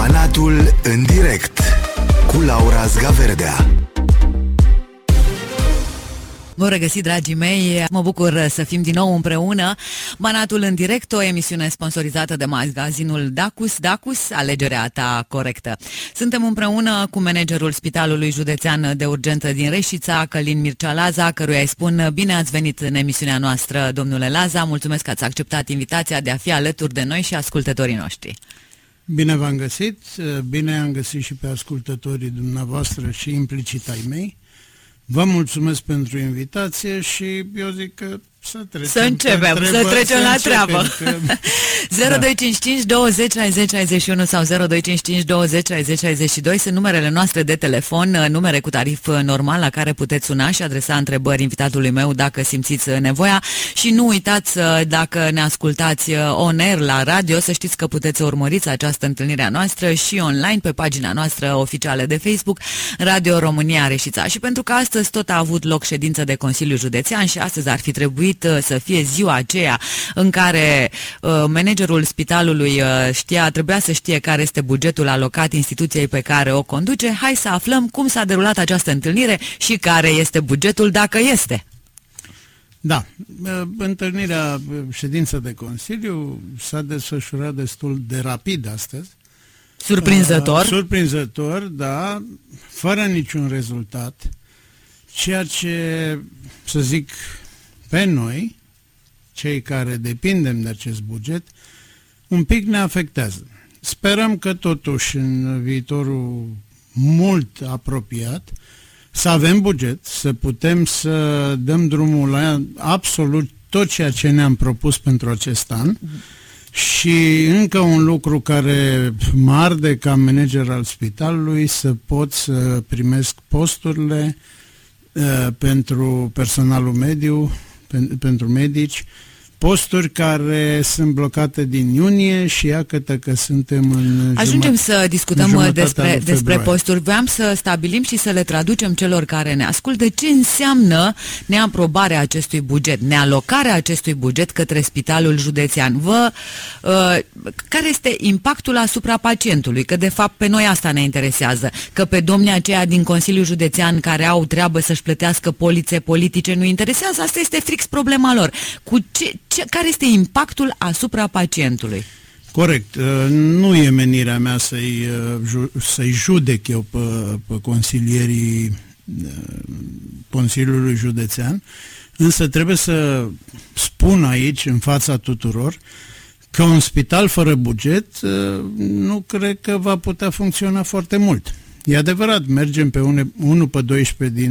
Banatul în direct cu Laura Zgaverdea. Bun regăsit, dragii mei, mă bucur să fim din nou împreună. Banatul în direct, o emisiune sponsorizată de magazinul Dacus, alegerea ta corectă. Suntem împreună cu managerul Spitalului Județean de Urgență din Reșița, Călin Mircea Laza, căruia îi spun bine ați venit în emisiunea noastră, domnule Laza. Mulțumesc că ați acceptat invitația de a fi alături de noi și ascultătorii noștri. Bine v-am găsit, bine am găsit și pe ascultătorii dumneavoastră și implicit ai mei. Vă mulțumesc pentru invitație și eu zic că să trecem la treabă. 0255 20 60 61 sau 0255 20 60 62 sunt numerele noastre de telefon, numere cu tarif normal la care puteți suna și adresa întrebări invitatului meu dacă simțiți nevoia. Și nu uitați, dacă ne ascultați on air la radio, să știți că puteți urmăriți această întâlnire a noastră și online pe pagina noastră oficială de Facebook, Radio România Reșița. Și pentru că astăzi tot a avut loc ședință de Consiliu Județean și astăzi ar fi trebuit să fie ziua aceea în care managerul spitalului trebuia să știe care este bugetul alocat instituției pe care o conduce. Hai să aflăm cum s-a derulat această întâlnire și care este bugetul, dacă este. Da, întâlnirea, ședința de Consiliu s-a desfășurat destul de rapid astăzi. Surprinzător. Surprinzător, da, fără niciun rezultat, ceea ce, să zic, pe noi, cei care depindem de acest buget, un pic ne afectează. Sperăm că totuși în viitorul mult apropiat să avem buget, să putem să dăm drumul la absolut tot ceea ce ne-am propus pentru acest an. Și încă un lucru care mă arde ca manager al spitalului, să pot să primesc posturile pentru personalul mediu, pentru medici, posturi care sunt blocate din iunie și iată că suntem în Ajungem să discutăm despre posturi. Vreau să stabilim și să le traducem celor care ne ascultă ce înseamnă neaprobarea acestui buget, nealocarea acestui buget către Spitalul Județean. Care este impactul asupra pacientului? Că de fapt pe noi asta ne interesează, că pe domnii aceia din Consiliul Județean care au treabă să-și plătească polițe politice nu interesează, asta este fix problema lor. Care este impactul asupra pacientului? Corect. Nu e menirea mea să-i judec eu pe consilierii Consiliului Județean, însă trebuie să spun aici, în fața tuturor, că un spital fără buget nu cred că va putea funcționa foarte mult. E adevărat, mergem pe 1 pe 12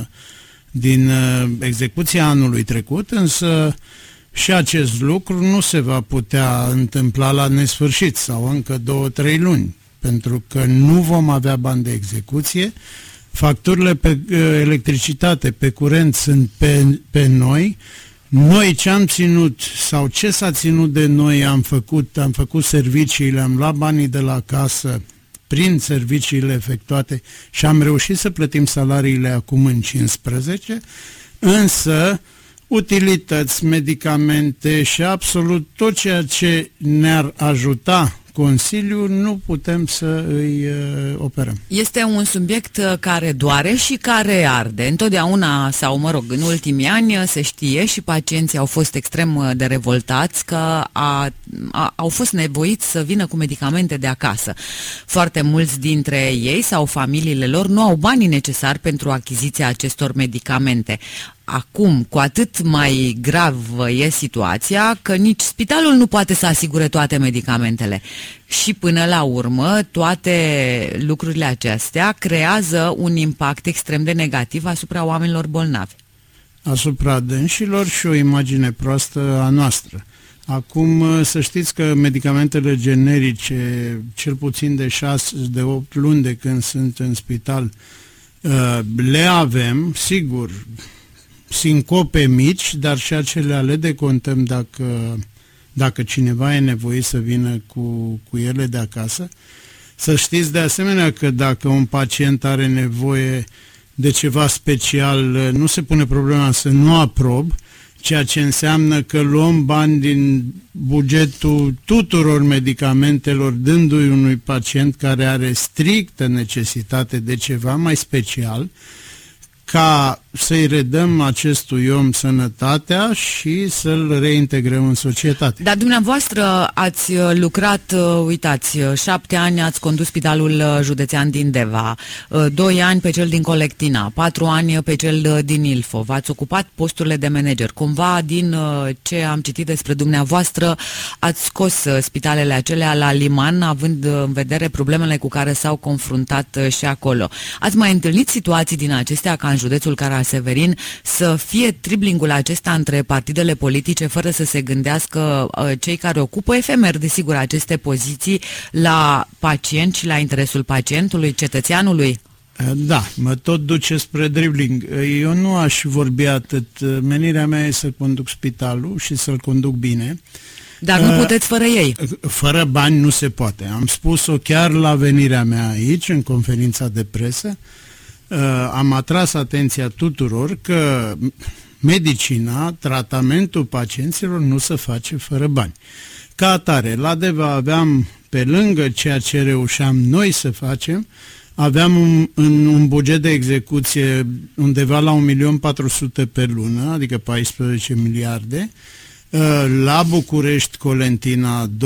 din execuția anului trecut, însă și acest lucru nu se va putea întâmpla la nesfârșit sau încă 2-3 luni, pentru că nu vom avea bani de execuție, facturile pe electricitate, pe curent sunt pe noi. Noi ce am ținut sau ce s-a ținut de noi am făcut serviciile, am luat banii de la casă prin serviciile efectuate și am reușit să plătim salariile acum în 15, însă utilități, medicamente și absolut tot ceea ce ne-ar ajuta Consiliul nu putem să îi operăm. Este un subiect care doare și care arde. Întotdeauna, sau mă rog, în ultimii ani se știe și pacienții au fost extrem de revoltați că au fost nevoiți să vină cu medicamente de acasă. Foarte mulți dintre ei sau familiile lor nu au banii necesari pentru achiziția acestor medicamente. Acum, cu atât mai gravă e situația că nici spitalul nu poate să asigure toate medicamentele. Și până la urmă, toate lucrurile acestea creează un impact extrem de negativ asupra oamenilor bolnavi. Asupra dânșilor și o imagine proastă a noastră. Acum, să știți că medicamentele generice, cel puțin de 8 luni de când sunt în spital, le avem, sigur, sincope mici, dar și acelea le decontăm dacă cineva e nevoit să vină cu ele de acasă. Să știți de asemenea că dacă un pacient are nevoie de ceva special, nu se pune problema să nu aprob, ceea ce înseamnă că luăm bani din bugetul tuturor medicamentelor, dându-i unui pacient care are strictă necesitate de ceva mai special, ca să-i redăm acestui om sănătatea și să-l reintegrăm în societate. Dar dumneavoastră ați lucrat, uitați, 7 ani ați condus Spitalul Județean din Deva, 2 ani pe cel din Colectina, 4 ani pe cel din Ilfov, ați ocupat posturile de manager. Cumva, din ce am citit despre dumneavoastră, ați scos spitalele acelea la liman, având în vedere problemele cu care s-au confruntat și acolo. Ați mai întâlnit situații din acestea, ca în județul Caraseverin, să fie triblingul acesta între partidele politice, fără să se gândească cei care ocupă efemer, desigur, aceste poziții, la pacient și la interesul pacientului, cetățeanului? Da, mă tot duce spre dribbling. Eu nu aș vorbi atât. Menirea mea e să conduc spitalul și să-l conduc bine. Dar nu puteți fără ei. Fără bani nu se poate. Am spus-o chiar la venirea mea aici, în conferința de presă. Am atras atenția tuturor că medicina, tratamentul pacienților nu se face fără bani. Ca atare, la Deva aveam, pe lângă ceea ce reușeam noi să facem, aveam un buget de execuție undeva la 1.400.000 pe lună, adică 14 miliarde. La București, Colentina, 2,4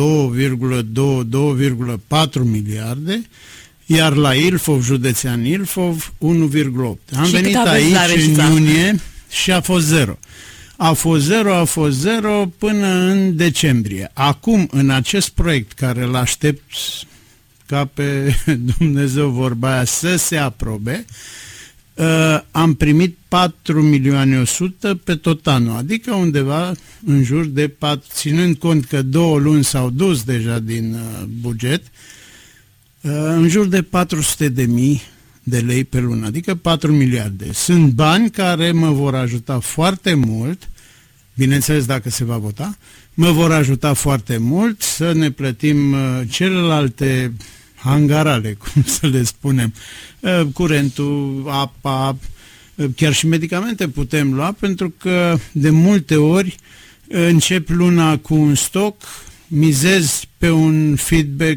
miliarde, iar la Ilfov, județean Ilfov, 1,8. Am venit aici în iunie și a fost zero. A fost zero până în decembrie. Acum, în acest proiect care îl aștept ca pe Dumnezeu vorba aia să se aprobe, am primit 4.100.000 pe tot anul, adică undeva în jur de 4, ținând cont că 2 luni s-au dus deja din buget, în jur de 400.000 de lei pe lună, adică 4 miliarde. Sunt bani care mă vor ajuta foarte mult, bineînțeles dacă se va vota, mă vor ajuta foarte mult să ne plătim celelalte hangarale, cum să le spunem, curentul, apa, chiar și medicamente putem lua, pentru că de multe ori încep luna cu un stoc, mizezi pe un feedback,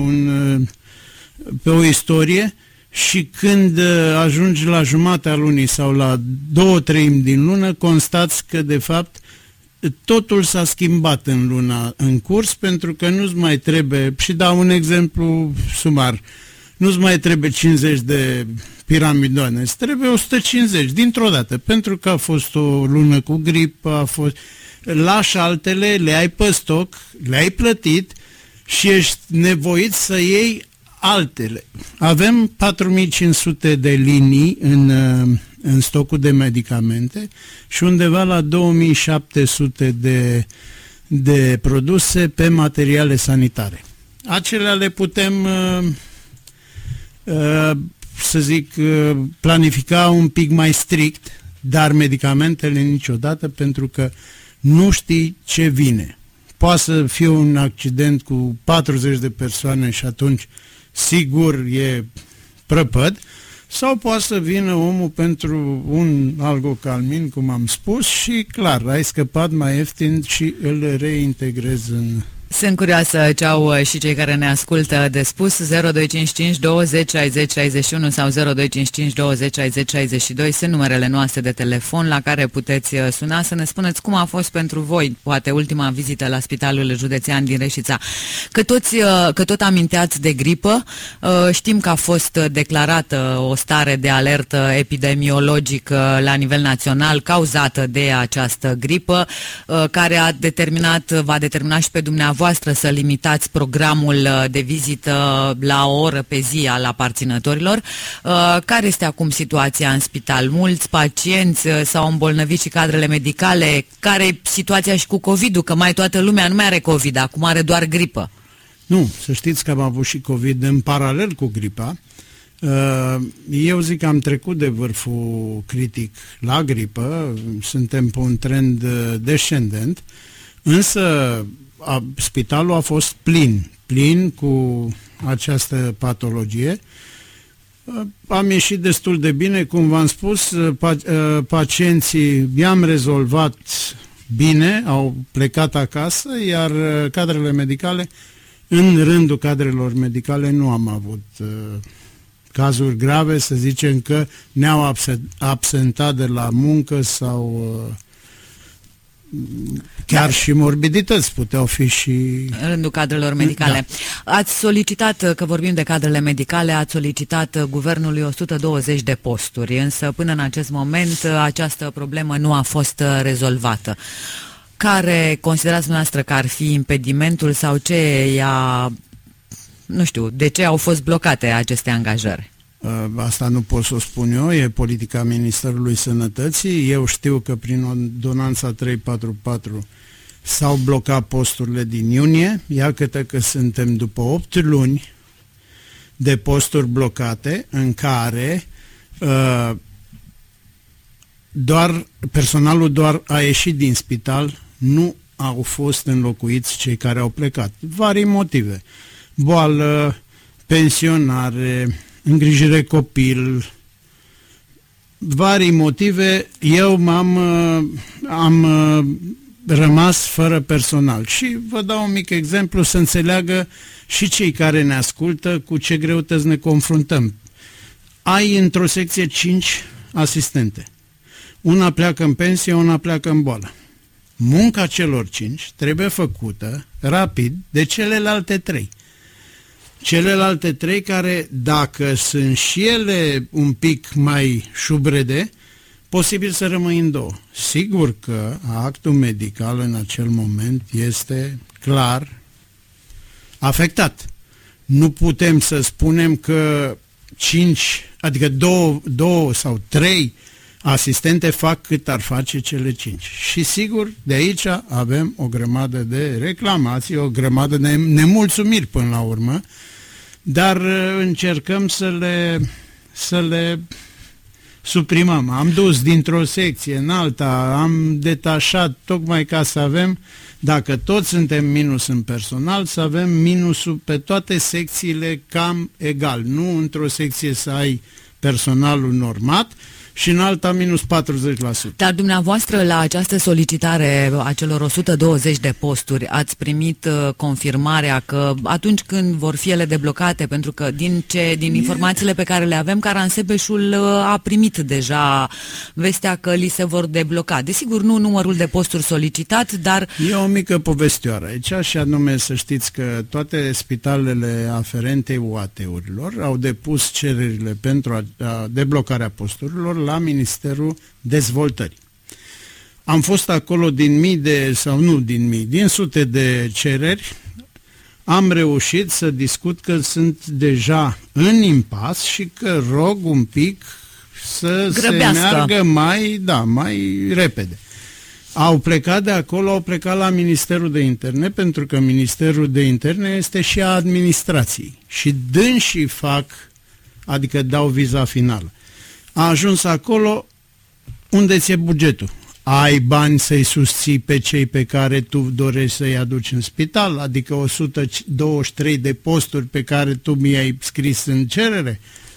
pe o istorie și când ajungi la jumatea lunii sau la 2/3 din lună, constați că de fapt totul s-a schimbat în luna în curs, pentru că nu-ți mai trebuie, și dau un exemplu sumar, nu-ți mai trebuie 50 de piramidoane, îți trebuie 150 dintr-o dată, pentru că a fost o lună cu gripă, a fost, lași altele, le ai pe stoc, le-ai plătit și ești nevoit să iei altele. Avem 4.500 de linii în stocul de medicamente și undeva la 2.700 de produse pe materiale sanitare. Acelea le putem, să zic, planifica un pic mai strict, dar medicamentele niciodată, pentru că nu știi ce vine. Poate să fie un accident cu 40 de persoane și atunci sigur e prăpăd, sau poate să vină omul pentru un algocalmin, cum am spus, și clar, ai scăpat mai ieftin și îl reintegrezi în... Sunt curioasă ce au și cei care ne ascultă de spus. 0255 20 60 61 sau 0255 20 60 62 sunt numerele noastre de telefon la care puteți suna să ne spuneți cum a fost pentru voi, poate ultima vizită la Spitalul Județean din Reșița. Că tot aminteați de gripă, știm că a fost declarată o stare de alertă epidemiologică la nivel național cauzată de această gripă, care va determina și pe dumneavoastră să limitați programul de vizită la o oră pe zi al aparținătorilor. Care este acum situația în spital? Mulți pacienți s-au îmbolnăvit și cadrele medicale. Care e situația și cu COVID-ul? Că mai toată lumea nu mai are COVID, acum are doar gripă. Nu, să știți că am avut și COVID în paralel cu gripa. Eu zic că am trecut de vârful critic la gripă, suntem pe un trend descendent, însă spitalul a fost plin cu această patologie. Am ieșit destul de bine, cum v-am spus, pacienții i-am rezolvat bine, au plecat acasă, iar cadrele medicale, în rândul cadrelor medicale nu am avut cazuri grave, să zicem că ne-au absentat de la muncă sau chiar și morbidități puteau fi și... În rândul cadrelor medicale. Da. Ați solicitat, că vorbim de cadrele medicale, ați solicitat guvernului 120 de posturi, însă până în acest moment această problemă nu a fost rezolvată. Care considerați dumneavoastră că ar fi impedimentul sau de ce au fost blocate aceste angajări? Asta nu pot să o spun eu, e politica Ministerului Sănătății. Eu știu că prin ordonanța 344 s-au blocat posturile din iunie. Iată că suntem după 8 luni de posturi blocate în care personalul doar a ieșit din spital, nu au fost înlocuiți cei care au plecat. Vari motive. Boală, pensionare, îngrijire copil, vari motive. Eu am rămas fără personal și vă dau un mic exemplu să înțeleagă și cei care ne ascultă cu ce greutăți ne confruntăm. Ai într-o secție 5 asistente. Una pleacă în pensie, una pleacă în boală. Munca celor 5 trebuie făcută rapid de celelalte 3. Celelalte 3 care, dacă sunt și ele un pic mai șubrede, posibil să rămâi în 2. Sigur că actul medical în acel moment este clar afectat. Nu putem să spunem că 2 sau 3 asistente fac cât ar face cele 5. Și sigur, de aici avem o grămadă de reclamații, o grămadă de nemulțumiri până la urmă, dar încercăm să le suprimăm. Am dus dintr-o secție în alta, am detașat tocmai ca să avem, dacă toți suntem minus în personal, să avem minusul pe toate secțiile cam egal. Nu într-o secție să ai personalul normat și în alta minus 40%. Dar dumneavoastră la această solicitare a celor 120 de posturi ați primit confirmarea că atunci când vor fi ele deblocate, pentru că din informațiile pe care le avem, Caransebeșul a primit deja vestea că li se vor debloca. Desigur, nu numărul de posturi solicitat, dar... E o mică povestioară aici și anume să știți că toate spitalele aferente UAT-urilor au depus cererile pentru deblocarea posturilor la Ministerul Dezvoltării. Am fost acolo din sute de cereri, am reușit să discut că sunt deja în impas și că rog un pic să grăbească. Se meargă mai repede. Au plecat de acolo, au plecat la Ministerul de Interne, pentru că Ministerul de Interne este și a administrației și dânsii dau viza finală. A ajuns acolo unde ți-e bugetul. Ai bani să-i susții pe cei pe care tu dorești să-i aduci în spital, adică 123 de posturi pe care tu mi-ai scris în cerere?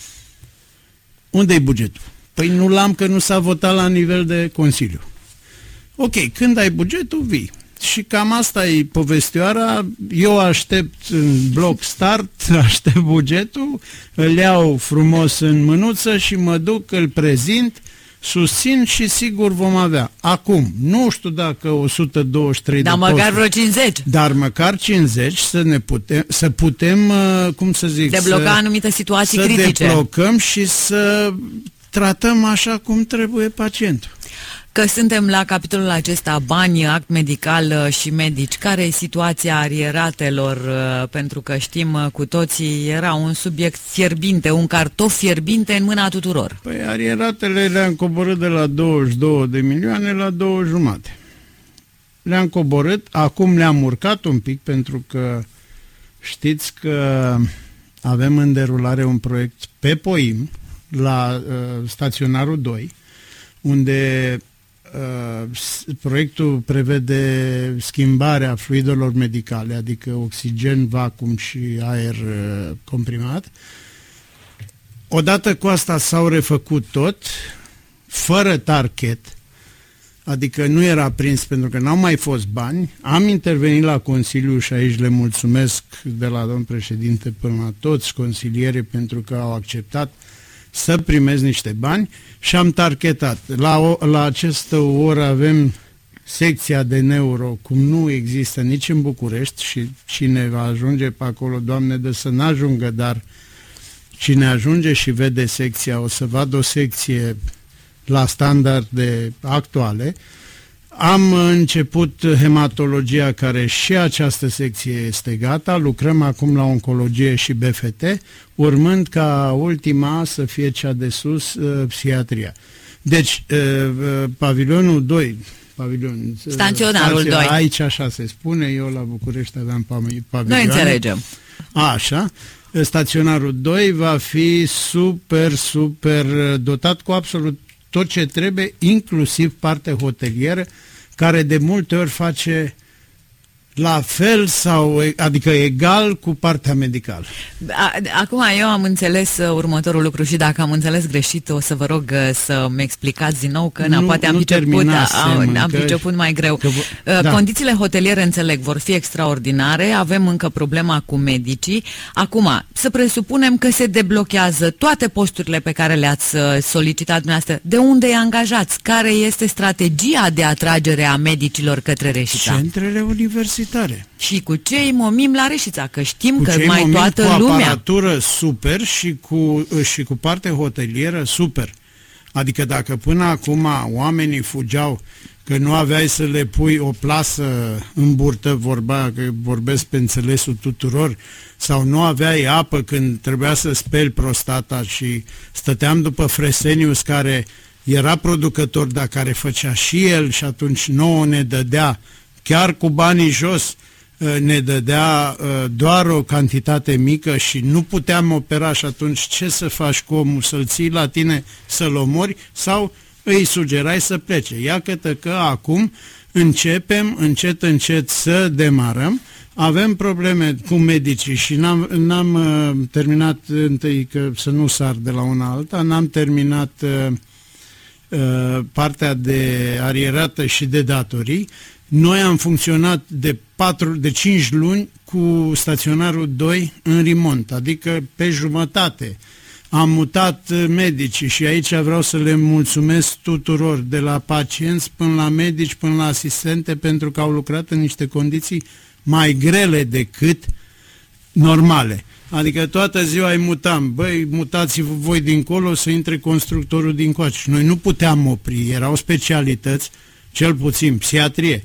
Unde-i bugetul? Păi nu l-am, că nu s-a votat la nivel de Consiliu. Ok, când ai bugetul, vii. Și cam asta e povestioara. Eu aștept în bloc start, aștept bugetul, îl iau frumos în mânuță și mă duc, îl prezint, susțin și sigur vom avea. Acum, nu știu dacă 123 de posturi. Dar măcar vreo 50. Dar măcar 50 să putem, debloca anumite situații critice. Să deblocăm și să tratăm așa cum trebuie pacientul. Că suntem la capitolul acesta, bani, act medical și medici. Care e situația arieratelor? Pentru că știm cu toții, era un subiect fierbinte, un cartof fierbinte în mâna tuturor. Păi arieratele le-am coborât de la 22 de milioane la 2,5. Le-am coborât, acum le-am urcat un pic pentru că știți că avem în derulare un proiect pe POIM la staționarul 2, unde proiectul prevede schimbarea fluidelor medicale, adică oxigen, vacuum și aer comprimat. Odată cu asta s-au refăcut tot, fără target, adică nu era prins pentru că n-au mai fost bani. Am intervenit la Consiliu și aici le mulțumesc de la domn președinte până la toți consilierii pentru că au acceptat să primesc niște bani și am targetat. La această oră avem secția de neuro, cum nu există nici în București și cine va ajunge pe acolo, Doamne, de să n-ajungă, dar cine ajunge și vede secția o să vadă o secție la standarde actuale. Am început hematologia, care și această secție este gata, lucrăm acum la oncologie și BFT, urmând ca ultima să fie cea de sus, psihiatria. Deci, pavilionul 2, staționarul 2. Aici așa se spune, eu la București aveam pavilioane. Noi înțelegem. Așa. Staționarul 2 va fi super dotat cu absolut tot ce trebuie, inclusiv partea hotelieră, care de multe ori face la fel sau, adică egal cu partea medicală. Acum eu am înțeles următorul lucru și dacă am înțeles greșit o să vă rog să-mi explicați din nou că poate am priceput mai greu. Da. Condițiile hoteliere, înțeleg, vor fi extraordinare, avem încă problema cu medicii. Acum, să presupunem că se deblochează toate posturile pe care le-ați solicitat dumneavoastră. De unde îi angajați? Care este strategia de atragere a medicilor către Reșița? Centrele universitare. Și cu ce îi momim la Reșița? Că știm că mai mai toată cu lumea. aparatură super și cu parte hotelieră super. Adică dacă până acum oamenii fugeau că nu aveai să le pui o plasă în burtă, că vorbesc pe înțelesul tuturor, sau nu aveai apă când trebuia să speli prostata și stăteam după Fresenius, care era producător, dar care făcea și el și atunci nouă ne dădea, chiar cu banii jos, ne dădea doar o cantitate mică și nu puteam opera și atunci ce să faci cu omul? Să-l ții la tine să-l omori sau îi sugerai să plece? Iată că acum începem încet să demarăm. Avem probleme cu medicii și n-am terminat întâi, că să nu sar de la una alta, n-am terminat partea de arierată și de datorii. Noi am funcționat de 5 luni cu staționarul 2 în remont, adică pe jumătate. Am mutat medicii și aici vreau să le mulțumesc tuturor, de la pacienți până la medici, până la asistente, pentru că au lucrat în niște condiții mai grele decât normale. Adică toată ziua îi mutam. Băi, mutați-vă voi dincolo să intre constructorul dincoace. Noi nu puteam opri, erau specialități, cel puțin psihiatrie.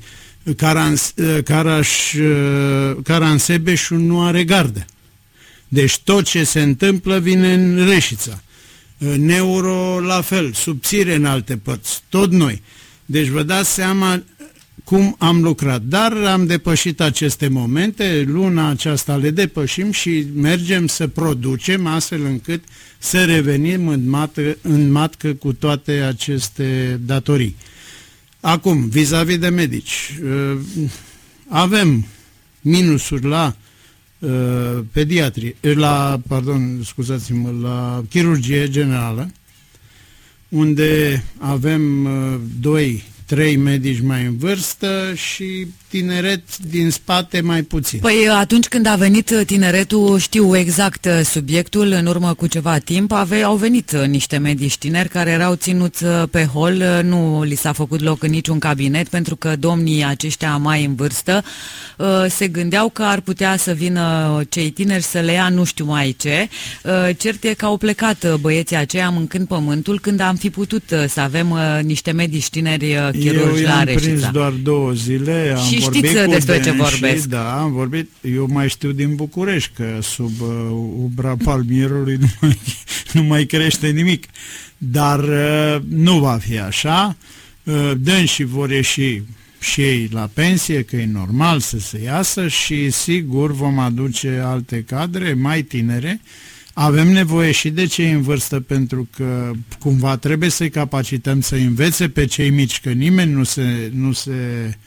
Caransebeșul nu are gardă. Deci tot ce se întâmplă vine în Reșița. Neuro la fel, subțire în alte părți, tot noi. Deci vă dați seama cum am lucrat. Dar am depășit aceste momente, luna aceasta le depășim și mergem să producem astfel încât să revenim în matcă cu toate aceste datorii. Acum, vis-a-vis de medici, avem minusuri la pediatrie, la la chirurgie generală, unde avem 2-3 medici mai în vârstă și tineret din spate mai puțin. Păi atunci când a venit tineretul, știu exact subiectul, în urmă cu ceva timp au venit niște medici tineri care erau ținuți pe hol, nu li s-a făcut loc în niciun cabinet pentru că domnii aceștia mai în vârstă se gândeau că ar putea să vină cei tineri să le ia nu știu mai ce. Cert e că au plecat băieții aceia mâncând pământul când am fi putut să avem niște medici tineri chirurgi la Reșița. Eu i-am prins doar 2 zile, am știți despre ce vorbesc. Da, am vorbit. Eu mai știu din București că sub ubra palmierului nu mai crește nimic. Dar nu va fi așa. Dânsii vor ieși și ei la pensie, că e normal să se iasă și sigur vom aduce alte cadre mai tinere. Avem nevoie și de cei în vârstă pentru că cumva trebuie să-i capacităm să învețe pe cei mici, că nimeni nu se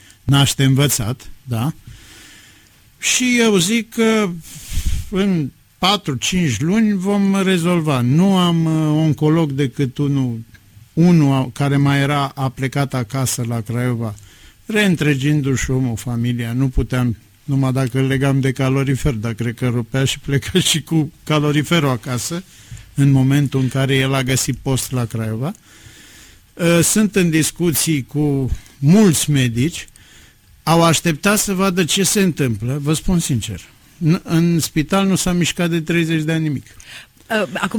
naște învățat, da? Și eu zic că în 4-5 luni vom rezolva. Nu am oncolog decât unul care mai a plecat acasă la Craiova, reîntregindu-și omul familia. Nu puteam, numai dacă îl legam de calorifer, dar cred că rupea și pleca și cu caloriferul acasă în momentul în care el a găsit post la Craiova. Sunt în discuții cu mulți medici, au așteptat să vadă ce se întâmplă, vă spun sincer. În spital nu s-a mișcat de 30 de ani nimic. Acum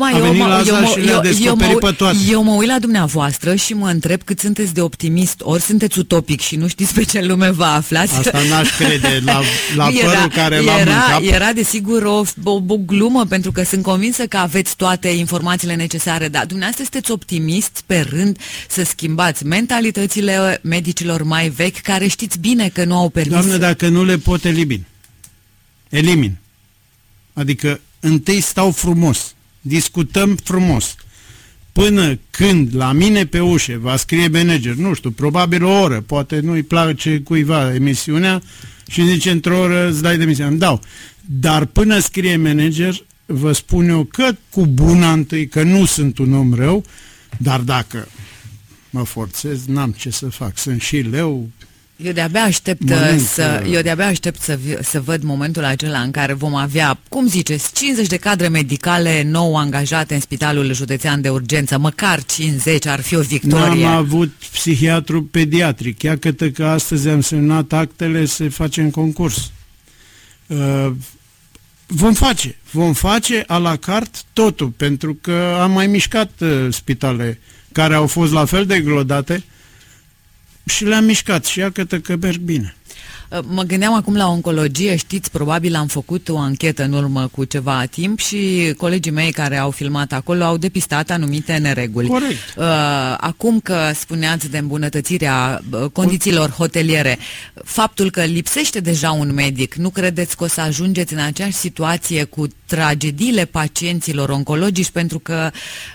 eu mă uit la dumneavoastră și mă întreb cât sunteți de optimist, ori sunteți utopic și nu știți pe ce lume vă aflați. Asta n-aș crede la părul care l-am în cap. Era desigur o glumă, pentru că sunt convinsă că aveți toate informațiile necesare, dar dumneavoastră sunteți optimist pe rând să schimbați mentalitățile medicilor mai vechi, care știți bine că nu au permis. Doamne, dacă nu le pot elimin. Adică întâi stau frumos, discutăm frumos, până când la mine pe ușă va scrie manager, nu știu, probabil o oră, poate nu-i place cuiva emisiunea și zice într-o oră îți dai demisia, îmi dau. Dar până scrie manager, vă spun eu că cu buna întâi, că nu sunt un om rău, dar dacă mă forțez, n-am ce să fac, sunt și leu. Eu de-abia aștept să văd momentul acela în care vom avea, cum ziceți, 50 de cadre medicale nou angajate în Spitalul Județean de Urgență, măcar 50, ar fi o victorie. N-am avut psihiatru pediatric, iată că astăzi am semnat actele, se face în concurs. Vom face a la carte totul, pentru că am mai mișcat spitale care au fost la fel de glodate, și le-am mișcat și iată că merg bine. Mă gândeam acum la oncologie, știți, probabil am făcut o anchetă în urmă cu ceva timp și colegii mei care au filmat acolo au depistat anumite nereguli. Corect. Acum că spuneați de îmbunătățirea condițiilor hoteliere, faptul că lipsește deja un medic, nu credeți că o să ajungeți în aceeași situație cu tragediile pacienților oncologici, pentru că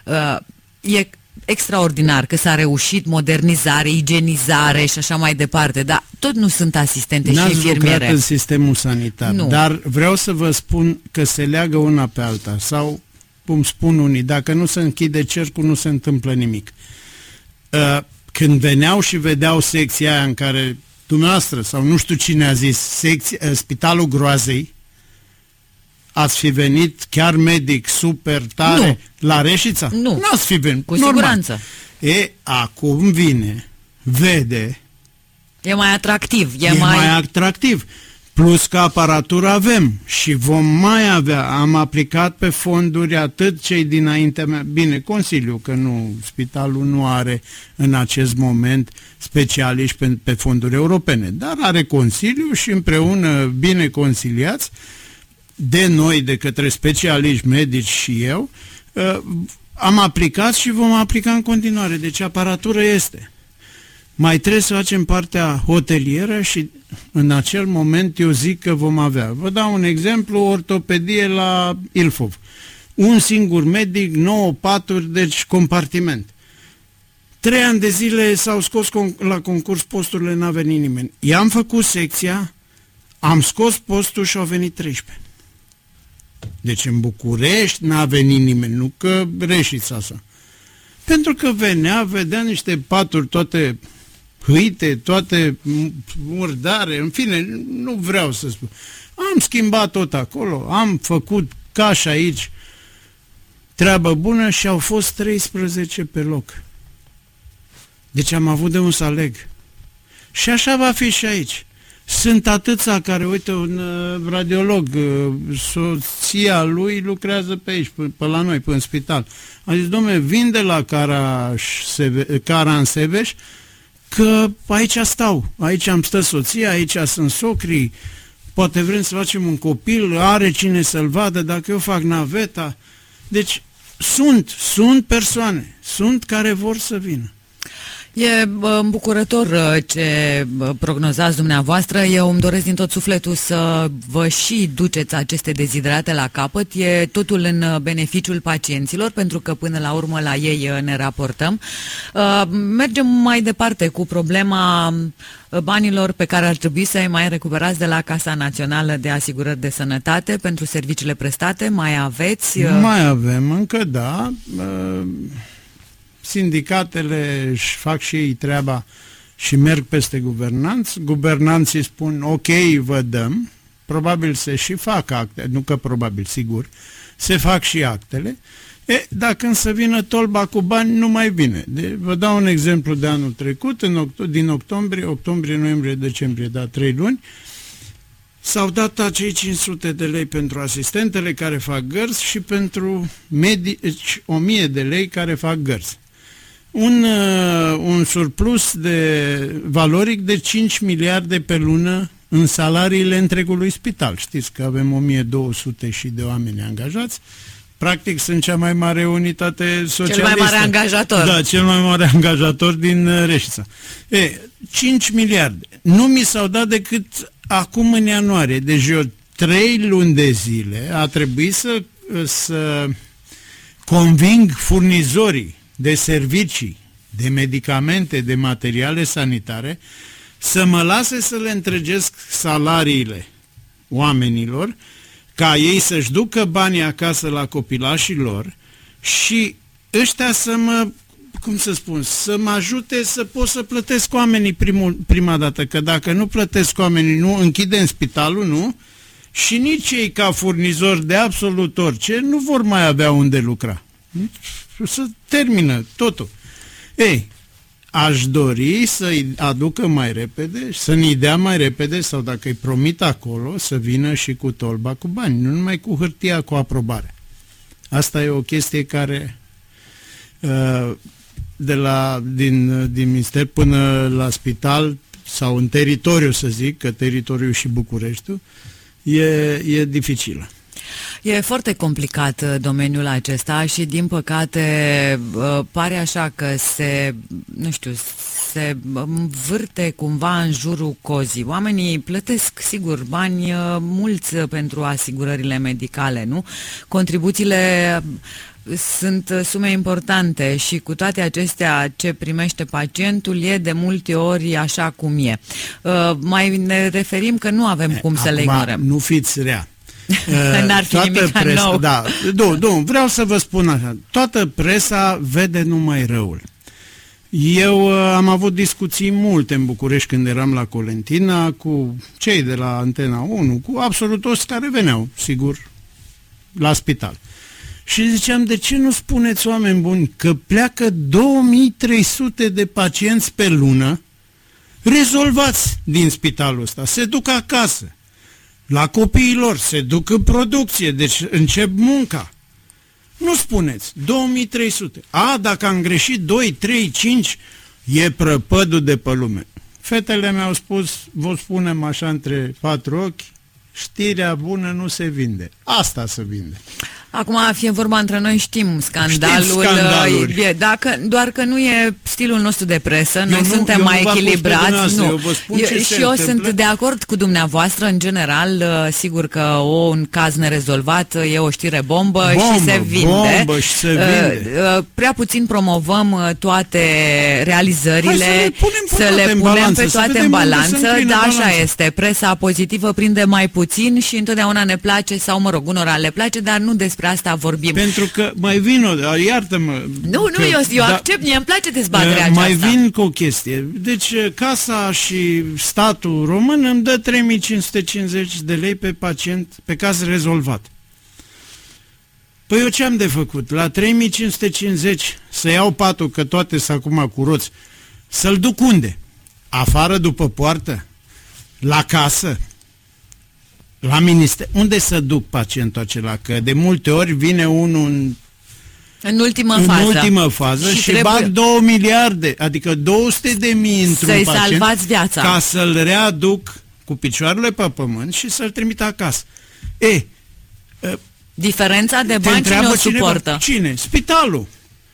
e extraordinar că s-a reușit modernizare, igienizare și așa mai departe, dar tot nu sunt asistente și infirmiere. N-ați lucrat în sistemul sanitar, dar vreau să vă spun că se leagă una pe alta, sau, cum spun unii, dacă nu se închide cercul, nu se întâmplă nimic. Când veneau și vedeau secția aia în care dumneavoastră, sau nu știu cine a zis, Spitalul Groazei, ați fi venit chiar medic super tare la Reșița? Nu. N-ați fi venit. Cu siguranță. Acum vine, vede. E mai atractiv. E mai atractiv. Plus că aparatură avem și vom mai avea. Am aplicat pe fonduri atât cei dinaintea mea. Bine, Consiliul, că nu, spitalul nu are în acest moment specialiști pe fonduri europene, dar are Consiliul și împreună bine conciliați de noi, de către specialiști medici și eu, am aplicat și vom aplica în continuare. Deci aparatură este. Mai trebuie să facem partea hotelieră și în acel moment eu zic că vom avea. Vă dau un exemplu, ortopedie la Ilfov. Un singur medic, 9 paturi, deci compartiment. 3 ani de zile s-au scos la concurs posturile, n-a venit nimeni. I-am făcut secția, am scos postul și au venit 13. Deci în București n-a venit nimeni, nu că Reșița asta. Pentru că vedea niște paturi toate hâite, toate murdare, în fine, nu vreau să spun. Am schimbat tot acolo, am făcut ca și aici treabă bună și au fost 13 pe loc. Deci am avut de unde să aleg. Și așa va fi și aici. Sunt atâția care, uite, un radiolog, soția lui lucrează pe aici, pe la noi, pe în spital. A zis, dom'le, vin de la Cara în Sebeș, că aici stau, aici am stă soția, aici sunt socrii, poate vrem să facem un copil, are cine să-l vadă, dacă eu fac naveta. Deci sunt persoane, sunt care vor să vină. E îmbucurător ce prognozați dumneavoastră. Eu îmi doresc din tot sufletul să vă și duceți aceste deziderate la capăt. E totul în beneficiul pacienților, pentru că până la urmă la ei ne raportăm. Mergem mai departe cu problema banilor pe care ar trebui să-i mai recuperați de la Casa Națională de Asigurări de Sănătate pentru serviciile prestate. Mai aveți? Mai avem încă, da. Sindicatele își fac și ei treaba și merg peste guvernanți. Guvernanții spun, ok, vă dăm. Probabil se și fac acte, nu că probabil, sigur, se fac și actele. Dacă însă vină tolba cu bani, nu mai vine. Vă dau un exemplu de anul trecut, din octombrie, noiembrie, decembrie, 3 luni, s-au dat acei 500 de lei pentru asistentele care fac gărzi și pentru medici 1000 de lei care fac gărzi. Un surplus valoric de 5 miliarde pe lună în salariile întregului spital. Știți că avem 1200 și de oameni angajați. Practic sunt cea mai mare unitate socialistă. Cel mai mare angajator. Da, cel mai mare angajator din Reșița. 5 miliarde. Nu mi s-au dat decât acum în ianuarie. Deci eu 3 luni de zile a trebuit să conving furnizorii de servicii, de medicamente, de materiale sanitare să mă lase să le întregesc salariile oamenilor, ca ei să-și ducă banii acasă la copilașii lor și ăștia să mă ajute să pot să plătesc oamenii prima dată, că dacă nu plătesc oamenii, nu închidem spitalul, nu? Și nici ei ca furnizori de absolut orice nu vor mai avea unde lucra. Să termină totul. Aș dori să-i aducă mai repede, să ne dea mai repede, sau dacă îi promit acolo, să vină și cu tolba cu bani, nu numai cu hârtia cu aprobare. Asta e o chestie care din minister până la spital sau în teritoriu, să zic, că teritoriul și Bucureștiul e dificilă. E foarte complicat domeniul acesta și, din păcate, pare așa că se învârte cumva în jurul cozii. Oamenii plătesc, sigur, bani mulți pentru asigurările medicale, nu? Contribuțiile sunt sume importante și cu toate acestea ce primește pacientul e de multe ori așa cum e. Mai ne referim că nu avem cum să le ignorăm. Nu fiți rea. N-ar fi nimic nou. Da, vreau să vă spun așa, toată presa vede numai răul. Eu am avut discuții multe în București când eram la Colentina cu cei de la Antena 1, cu absolut toți care veneau, sigur, la spital. Și ziceam, de ce nu spuneți, oameni buni, că pleacă 2300 de pacienți pe lună rezolvați din spitalul ăsta, se duc acasă, la copiii lor, se duc în producție, deci încep munca. Nu spuneți, 2300. Dacă am greșit 2, 3, 5, e prăpădul de pe lume. Fetele mi-au spus, vă spunem așa între 4 ochi, știrea bună nu se vinde. Asta se vinde. Acum, fie vorba între noi, știm scandalul, doar că nu e stilul nostru de presă, noi suntem mai echilibrați. Și eu sunt de acord cu dumneavoastră, în general, sigur că un caz nerezolvat e o știre bombă și se vinde. Prea puțin promovăm toate realizările, să le punem pe toate în balanță, dar așa este, presa pozitivă prinde mai puțin și întotdeauna ne place, sau mă rog, unora le place, dar nu despre asta vorbim. Pentru că mai vin iartă-mă. Eu accept, mie îmi place dezbaterea aceasta. Mai vin cu o chestie. Deci Casa și statul român îmi dă 3550 de lei pe pacient, pe caz rezolvat. Păi eu ce am de făcut? La 3550 să iau patul, că toate sunt acum cu roți, să-l duc unde? Afară după poartă? La casă? La minister. Unde să duc pacientul acela? Că de multe ori vine unul în ultimă fază și bag 2 miliarde, adică 200 de mii într-un pacient, salvați viața, ca să-l readuc cu picioarele pe pământ și să-l trimit acasă. Diferența de bani cine o suportă? Cine? Spitalul.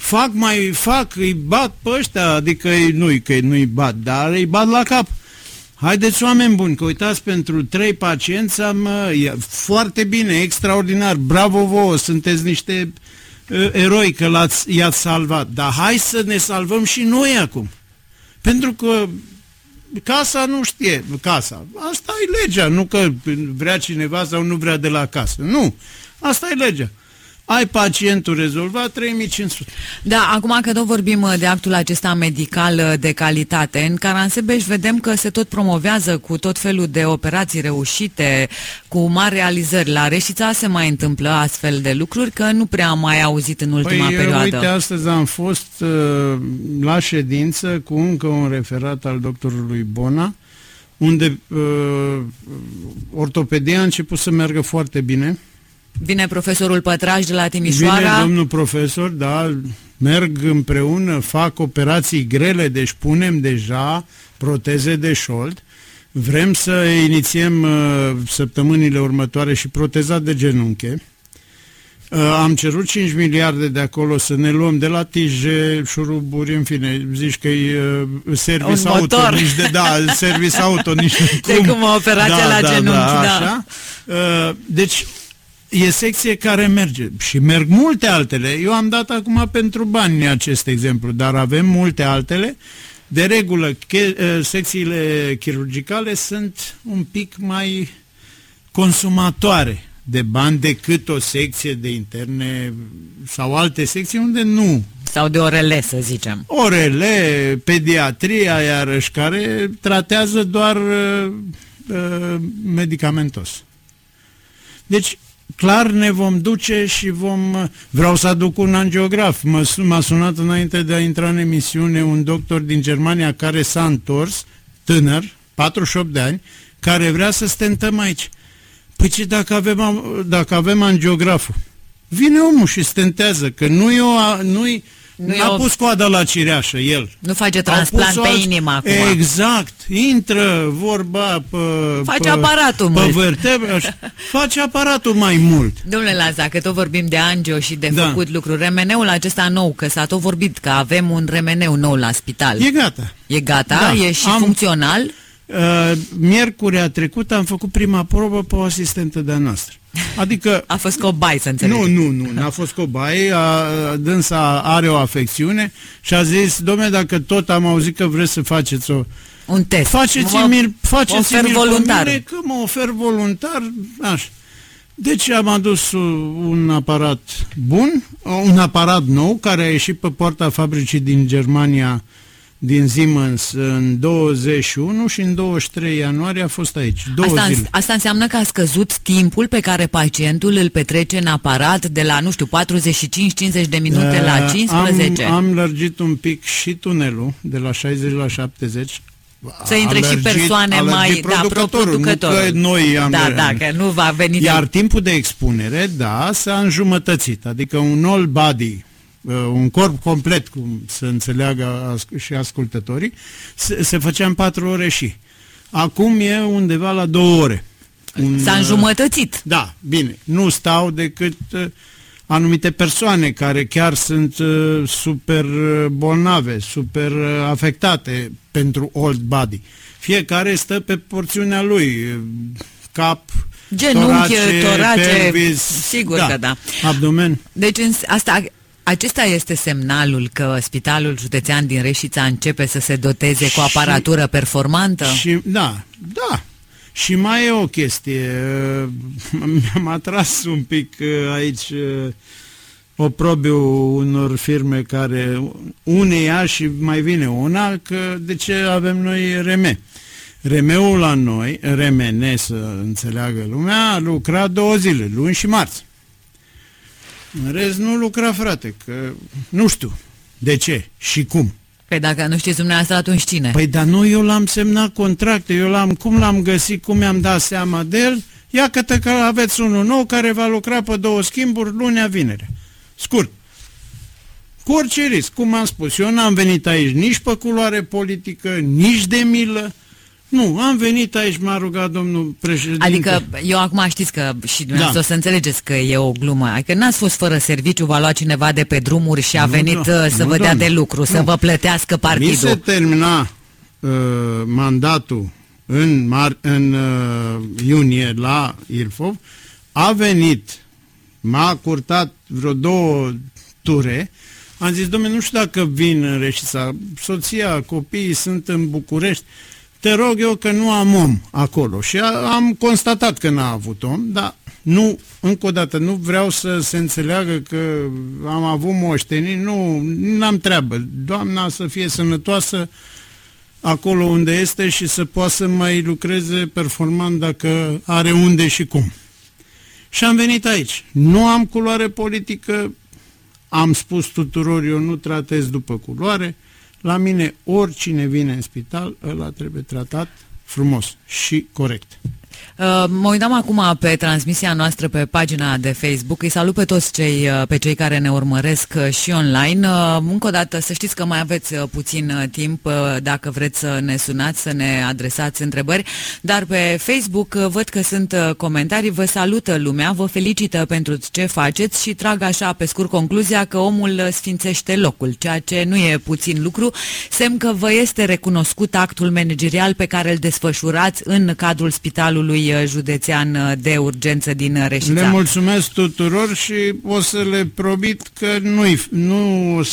îi bat pe ăștia, adică nu-i bat, dar îi bat la cap. Haideți, oameni buni, că uitați, pentru 3 pacienți foarte bine, extraordinar, bravo vouă, sunteți niște eroi că i-ați salvat, dar hai să ne salvăm și noi acum. Pentru că casa nu știe, asta e legea, nu că vrea cineva sau nu vrea de la casă, nu, asta e legea. Ai pacientul rezolvat, 3500. Da, acum că tot vorbim de actul acesta medical de calitate, în Caransebeș vedem că se tot promovează cu tot felul de operații reușite, cu mari realizări. La Reșița se mai întâmplă astfel de lucruri, că nu prea am mai auzit în ultima perioadă. Uite, astăzi am fost la ședință cu încă un referat al doctorului Bona, unde ortopedia a început să meargă foarte bine. Vine profesorul Pătraș de la Timișoara. Vine domnul profesor, da, merg împreună, fac operații grele, deci punem deja proteze de șold. Vrem să inițiem săptămânile următoare și proteza de genunche. Am cerut 5 miliarde de acolo să ne luăm de la tije, șuruburi, în fine, zici că e service auto, service auto, nici de cum o operație la genunchi, așa. Deci e secție care merge și merg multe altele. Eu am dat acum pentru bani acest exemplu, dar avem multe altele. De regulă, secțiile chirurgicale sunt un pic mai consumatoare de bani decât o secție de interne sau alte secții unde nu. Sau de orele, să zicem. Orele, pediatria, iarăși, care tratează doar medicamentos. Deci, clar ne vom duce și vreau să aduc un angiograf. M-a sunat înainte de a intra în emisiune un doctor din Germania care s-a întors, tânăr, 48 de ani, care vrea să stentăm aici. Păi ce dacă avem angiograful? Vine omul și stentează, că n-a pus coada la cireașă el. Nu face transplant pe inimă acum. Exact. Intră vorba face aparatul pe vertebră. Face aparatul mai mult. Domnule Laza, că tot vorbim de angio și de făcut lucruri. Remeneul acesta nou, că s-a tot vorbit că avem un remeneu nou la spital. E gata. E gata? Da. E și funcțional? Miercurea trecută am făcut prima probă pe o asistentă de-a noastră. Adică a fost cobai, să înțeleg. Nu, n-a fost cobai, dânsa are o afecțiune și a zis, dom'le, dacă tot am auzit că vreți să faceți un test. Faceți-mi voluntar. Mine, că mă ofer voluntar, așa. Deci am adus un aparat bun, un aparat nou, care a ieșit pe poarta fabricii din Germania, din Siemens, în 21 și în 23 ianuarie a fost aici. Asta înseamnă că a scăzut timpul pe care pacientul îl petrece în aparat de la, 45-50 de minute la 15? Am lărgit un pic și tunelul, de la 60 la 70. Să intre și persoane mai... producătorul. Nu că noi am... că nu va veni... Iar timpul de expunere, s-a înjumătățit. Adică un all body, un corp complet, cum să înțeleagă și ascultătorii, se făcea în 4 ore și. Acum e undeva la 2 ore. S-a înjumătățit. Da, bine. Nu stau decât anumite persoane care chiar sunt super bolnave, super afectate pentru old body. Fiecare stă pe porțiunea lui, cap, genunchi, torace, pelvis, sigur că da. Abdomen. Deci acesta este semnalul că Spitalul Județean din Reșița începe să se doteze cu aparatură performantă? Da. Și mai e o chestie. Mi-am atras un pic aici oprobiu unor firme care uneia și mai vine una, că de ce avem noi RM. RM-ul la noi, RMN să înțeleagă lumea, a lucrat 2 zile, luni și marți. În rest nu lucra, frate, că nu știu de ce și cum. Păi dacă nu știți dumneavoastră, atunci cine? Păi dar nu, eu l-am semnat contracte, cum l-am găsit, cum mi-am dat seama de el, iată că aveți unul nou care va lucra pe 2 schimburi, lunea, vinerea. Scurt. Cu orice risc, cum am spus, eu n-am venit aici nici pe culoare politică, nici de milă, Nu, am venit aici, m-a rugat domnul președinte. Adică eu acum știți că și dumneavoastră o să înțelegeți că e o glumă. Adică n-ați fost fără serviciu, v-a luat cineva de pe drumuri și a venit să vă dea de lucru, să vă plătească partidul. Mi se termina mandatul în iunie la Ilfov, a venit, m-a curtat vreo 2 ture, am zis, dom'le, nu știu dacă vin în Reșița, soția, copiii sunt în București, te rog eu că nu am om acolo. Și am constatat că n-a avut om, dar nu, încă o dată, nu vreau să se înțeleagă că am avut moștenii, n-am treabă. Doamna să fie sănătoasă acolo unde este și să poată să mai lucreze performant dacă are unde și cum. Și am venit aici. Nu am culoare politică, am spus tuturor, eu nu tratez după culoare. La mine, oricine vine în spital, ăla trebuie tratat frumos și corect. Mă uitam acum pe transmisia noastră pe pagina de Facebook. Îi salut pe toți cei care ne urmăresc și online. Încă o dată să știți că mai aveți puțin timp dacă vreți să ne sunați, să ne adresați întrebări. Dar pe Facebook văd că sunt comentarii. Vă salută lumea, vă felicită pentru ce faceți și trag așa pe scurt concluzia că omul sfințește locul, ceea ce nu e puțin lucru. Semn că vă este recunoscut actul managerial pe care îl desfășurați în cadrul Spitalului Județean de Urgență din Reșița. Le mulțumesc tuturor și o să le promit că nu o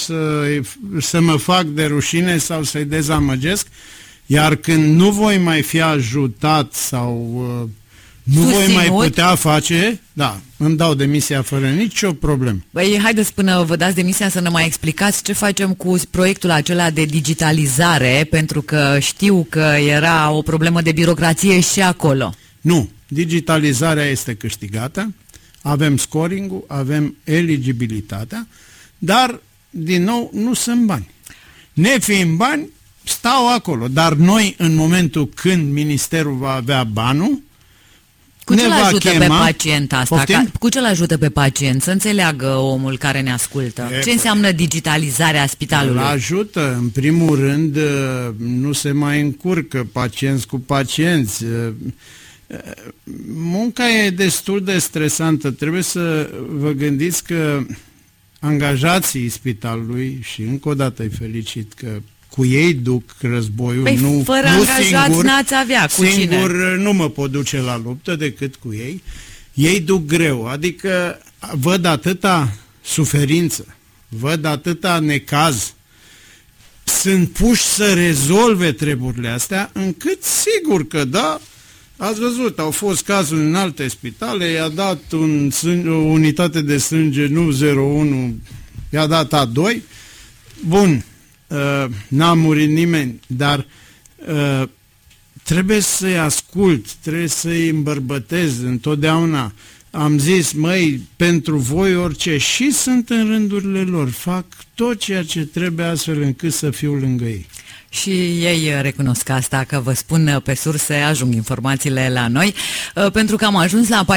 să mă fac de rușine sau să-i dezamăgesc, iar când nu voi mai fi ajutat sau nu voi mai putea face, da, îmi dau demisia fără nicio problemă. Băi, haideți până vă dați demisia să ne mai explicați ce facem cu proiectul acela de digitalizare, pentru că știu că era o problemă de birocrație și acolo. Nu, digitalizarea este câștigată, avem scoring-ul, avem eligibilitatea, dar, din nou, nu sunt bani. Nefiind bani, stau acolo, dar noi, în momentul când ministerul va avea banul, cu ce l-ajută pe pacient asta? Cu ce l-ajută pe pacient să înțeleagă omul care ne ascultă? Ce înseamnă digitalizarea spitalului? L-ajută, în primul rând, nu se mai încurcă pacienți cu pacienți. Munca e destul de stresantă. Trebuie să vă gândiți că angajații spitalului, și încă o dată îi felicit că cu ei duc războiul, nu fără angajați singur, n-ați avea cu singur cine? Nu mă pot duce la luptă decât cu ei. Ei duc greu, adică văd atâta suferință, văd atâta necaz, sunt puși să rezolve treburile astea, încât sigur că da, ați văzut, au fost cazuri în alte spitale, i-a dat o unitate de sânge, nu 01, i-a dat A2, bun, n-a murit nimeni, dar trebuie să-i ascult, trebuie să-i îmbărbătez întotdeauna. Am zis, măi, pentru voi orice, și sunt în rândurile lor, fac tot ceea ce trebuie astfel încât să fiu lângă ei. Și ei recunosc asta, că vă spun pe surse, ajung informațiile la noi. Pentru că am ajuns la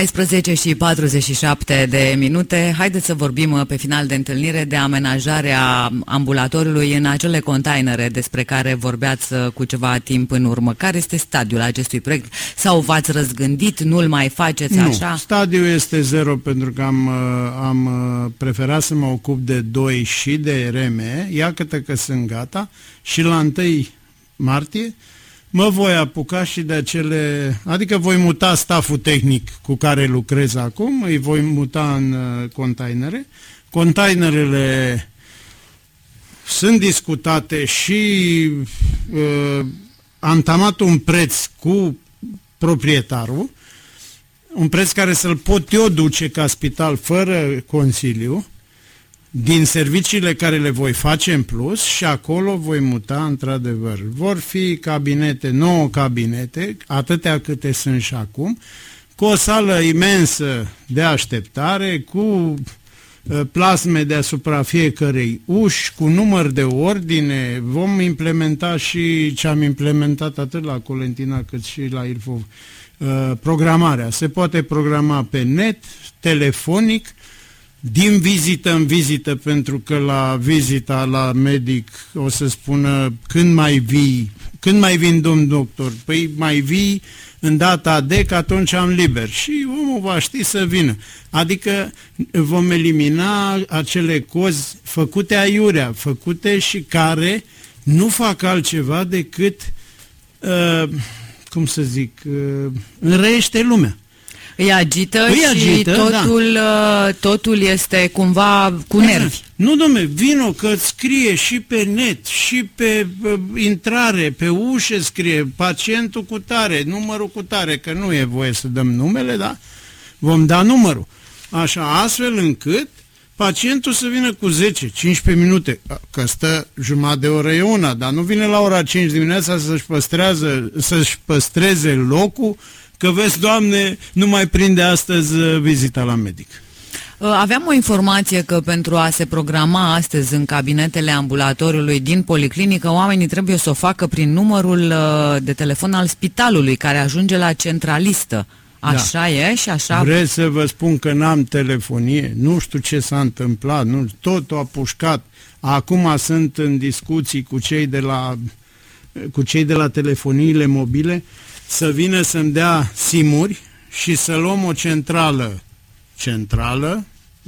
14:47. Haideți să vorbim pe final de întâlnire de amenajarea ambulatoriului în acele containere despre care vorbeați cu ceva timp în urmă. Care este stadiul acestui proiect? Sau v-ați răzgândit, nu-l mai faceți așa? Nu, stadiul este 0 pentru că am preferat să mă ocup de 2 și de RME, iată că sunt gata, și la 1 martie mă voi apuca și de acele, adică voi muta staful tehnic cu care lucrez acum, îi voi muta în containere. Containerele sunt discutate și am tamat un preț cu proprietarul, un preț care să-l pot eu duce ca spital fără consiliu, din serviciile care le voi face în plus, și acolo voi muta într-adevăr. Vor fi cabinete, 9 cabinete, atâtea câte sunt și acum, cu o sală imensă de așteptare, cu plasme deasupra fiecărei uși, cu număr de ordine. Vom implementa și ce am implementat atât la Colentina cât și la Ilfov, programarea. Se poate programa pe net, telefonic, din vizită în vizită, pentru că la vizita la medic o să spună când mai vin, domn doctor? Păi mai vii în data de, că atunci am liber. Și omul va ști să vină. Adică vom elimina acele cozi făcute aiurea, făcute și care nu fac altceva decât, înrăiește lumea. Îi agită și totul este cumva cu nervi. Nu, dom'le, vino că îți scrie și pe net, și pe intrare, pe ușă scrie pacientul cu tare, numărul cu tare, că nu e voie să dăm numele, da? Vom da numărul. Așa, astfel încât pacientul să vină cu 10-15 minute, că stă jumătate de oră e una, dar nu vine la ora 5 dimineața să-și păstreze locul, că vezi, Doamne, nu mai prinde astăzi vizita la medic. Aveam o informație că pentru a se programa astăzi în cabinetele ambulatoriului din policlinică, oamenii trebuie să o facă prin numărul de telefon al spitalului, care ajunge la centralistă. Așa e și așa... Vreți să vă spun că n-am telefonie? Nu știu ce s-a întâmplat, totul a pușcat. Acum sunt în discuții cu cei de la telefoniile mobile să vină să-mi dea simuri și să luăm o centrală,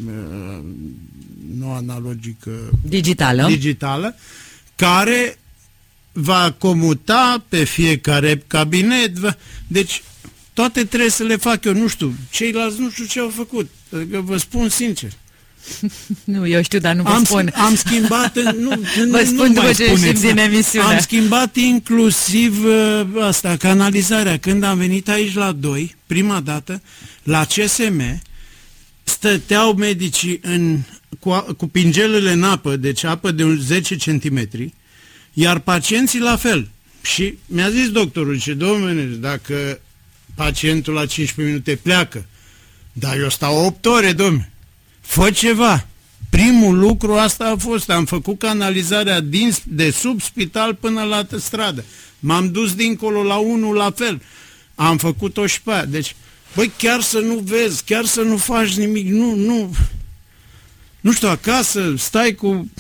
nu analogică, digitală, care va comuta pe fiecare cabinet. Deci toate trebuie să le fac eu, nu știu, ceilalți nu știu ce au făcut, adică vă spun sincer. Nu, eu știu, dar nu vă spun. Am schimbat, vă spun după ce ieșim din emisiune. Am schimbat inclusiv canalizarea. Când am venit aici la 2, prima dată, la CSM, stăteau medicii cu pingelele în apă, deci apă de 10 cm, iar pacienții la fel. Și mi-a zis doctorul, zice, domnule, dacă pacientul la 15 minute pleacă, dar eu stau 8 ore, domnule, fă ceva. Primul lucru asta a fost, am făcut canalizarea de sub spital până la stradă. M-am dus dincolo la 1 la fel. Am făcut-o și pe aia. Deci, băi, chiar să nu vezi, chiar să nu faci nimic, nu știu, acasă, stai cu...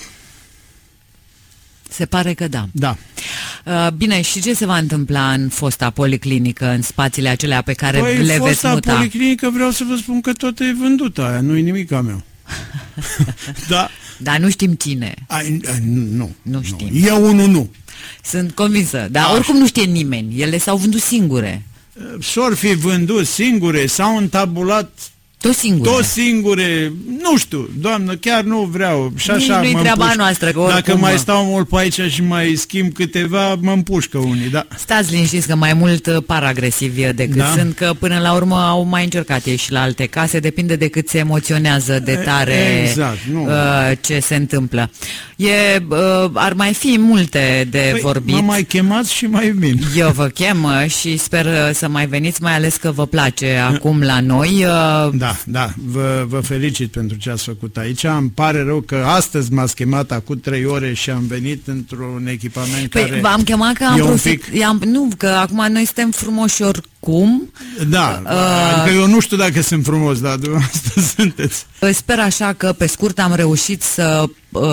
Se pare că da. Da. Bine, și ce se va întâmpla în fosta policlinică, în spațiile acelea pe care le veți muta? Fosta policlinică, vreau să vă spun că tot e vândută aia, nu-i nimic a meu. Da. Dar nu știm cine. Nu știm. Eu unul nu. Sunt convinsă, dar oricum nu știe nimeni. Ele s-au vândut singure. S-or fi vândut singure, s-au întabulat Tot singure, nu știu, doamnă, chiar nu vreau. Și așa nu-i treaba noastră, că dacă mai stau mult pe aici și mai schimb câteva, mă împușcă unii, da. Stați liniștiți că mai mult par agresivi decât sunt, că până la urmă au mai încercat ei și la alte case, depinde de cât se emoționează de tare ce se întâmplă. Ar mai fi multe de vorbit. Mă mai chemați și mai vin. Eu vă chem și sper să mai veniți, mai ales că vă place acum la noi. Da, vă felicit pentru ce ați făcut aici. Îmi pare rău că astăzi m-ați chemat acum 3 ore și am venit într-un echipament care... v-am chemat că că acum noi suntem frumoși oricum. Da, adică eu nu știu dacă sunt frumos, dar dumneavoastră sunteți. Sper așa că pe scurt am reușit să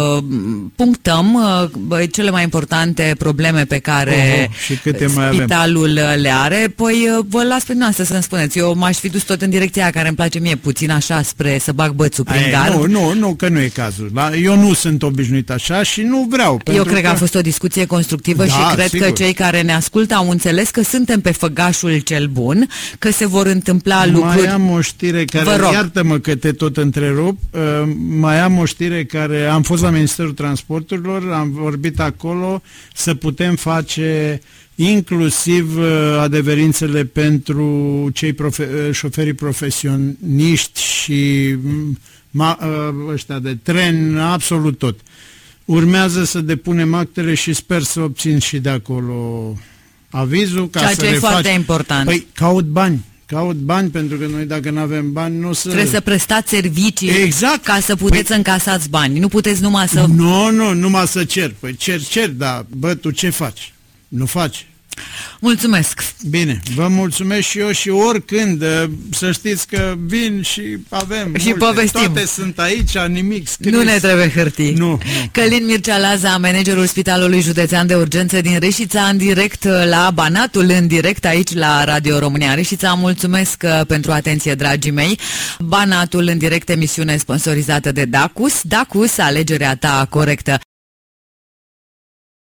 punctăm cele mai importante probleme pe care spitalul le are. Păi vă las pe noastră să-mi spuneți. Eu m-aș fi dus tot în direcția aia care îmi place mie, puțin așa, spre să bag bățul prin gard. Nu, că nu e cazul. Eu nu sunt obișnuit așa și nu vreau. Eu cred că a fost o discuție constructivă și cred că cei care ne ascultă au înțeles că suntem pe făgașul cel bun, că se vor întâmpla lucruri. Mai am o știre care, iartă-mă că te tot întrerup, mai am o știre care, am fost la Ministerul Transporturilor, am vorbit acolo să putem face inclusiv adeverințele pentru cei șoferii profesioniști și ăștia de tren, absolut tot. Urmează să depunem actele și sper să obțin și de acolo avizul. Ceea ce e foarte important. Păi caut bani, pentru că noi dacă nu avem bani nu o să... Trebuie să prestați servicii ca să puteți încasați bani. Nu puteți numai să... Nu, numai să cer. Păi cer, dar bă, tu ce faci? Nu faci. Mulțumesc! Bine, vă mulțumesc și eu și oricând, să știți că vin și avem și multe. povestim. Toate sunt aici, nimic scris. Nu ne trebuie hârtii. Nu. Călin Mircea Laza, managerul Spitalului Județean de Urgență din Reșița, în direct la Banatul, în direct aici la Radio România Reșița. Mulțumesc pentru atenție, dragii mei. Banatul în direct, emisiune sponsorizată de Dacus. Dacus, alegerea ta corectă.